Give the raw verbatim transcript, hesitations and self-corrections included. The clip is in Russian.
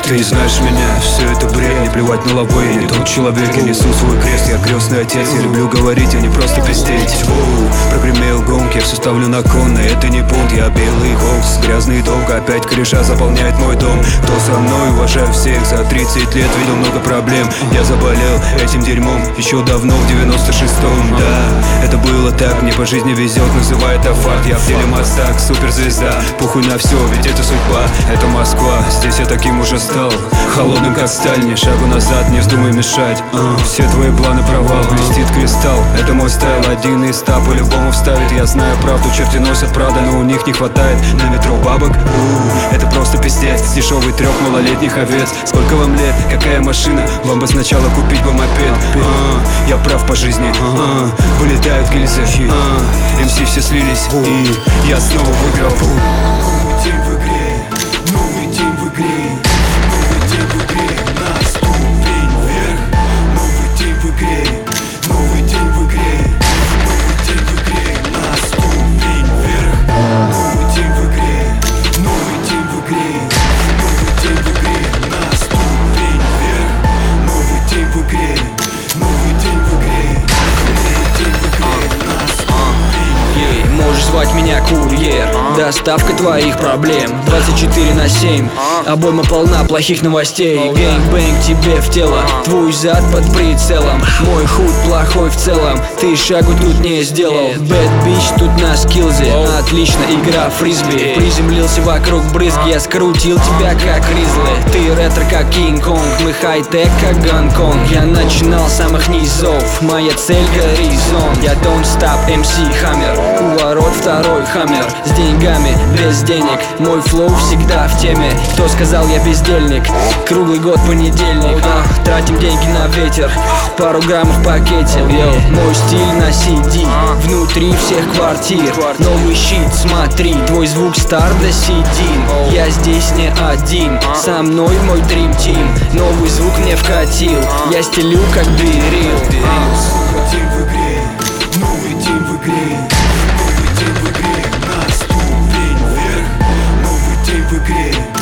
Ты не знаешь меня, все это бред. Не плевать на лавой, я не тот человек. Я несу свой крест, я крестный отец. Я люблю говорить, а не просто пиздеть. Прогремел гонки, я все ставлю на кон. Но это не бунт, я белый холст. Грязный долг, опять кореша заполняет мой дом. Кто со мной, уважаю всех. За тридцать лет видел много проблем. Я заболел этим дерьмом еще давно, в девяносто шестом. Да, это было так, мне по жизни везет. Называй это факт, я в деле мастак, суперзвезда. Похуй на все, ведь это судьба. Это Москва, здесь я таким уже стал. Холодным как сталь, ни шагу назад, не вздумай мешать. uh, Все твои планы провал, блестит кристалл. Это мой стайл, один из ста по-любому вставит. Я знаю правду, черти носят правда, но у них не хватает на метро бабок. uh, Это просто пиздец, дешевый трёх малолетних овец. Сколько вам лет, какая машина? Вам бы сначала купить бы мопед. uh, Я прав по жизни, uh, вылетают гильзы. uh, эм си все слились, и я снова выиграл. Новый день в игре, новый день в игре. Новый день в игре, на ступень вверх. Новый день в игре, новый день в игре. Новый день в игре, на ступень вверх. Новый день в игре, новый день в игре. Новый день в игре, на ступень вверх. Новый день в игре, новый день в игре. Новый день в игре, на ступень вверх. Можешь звать меня курьер, доставка твоих проблем двадцать четыре на семь, обойма полна плохих новостей. Гэнг-бэнг тебе в тело, твой зад под прицелом. Мой худ плохой в целом, ты шагу тут не сделал. Бэд бич тут на скиллзе, отлично игра фрисби. Приземлился вокруг брызги, я скрутил тебя как Ризли. Ты ретро как Кинг-Конг, мы хай-тек как Гонконг. Я начинал с самых низов, моя цель горизонт. Я don't stop, эм си Хаммер, у ворот второй Хаммер. С деньгами, без денег, мой флоу всегда в теме. Кто сказал я бездельник? Круглый год понедельник. а, Тратим деньги на ветер, пару граммов в пакете. Йоу, мой стиль на си ди, внутри всех квартир. Новый щит, смотри, твой звук стар до си ди. Я здесь не один, со мной мой дрим тим. Новый звук мне вкатил, я стелю как берил. Новый день в игре, новый день в игре. Новый день в игре, на ступень вверх. Новый день в игре.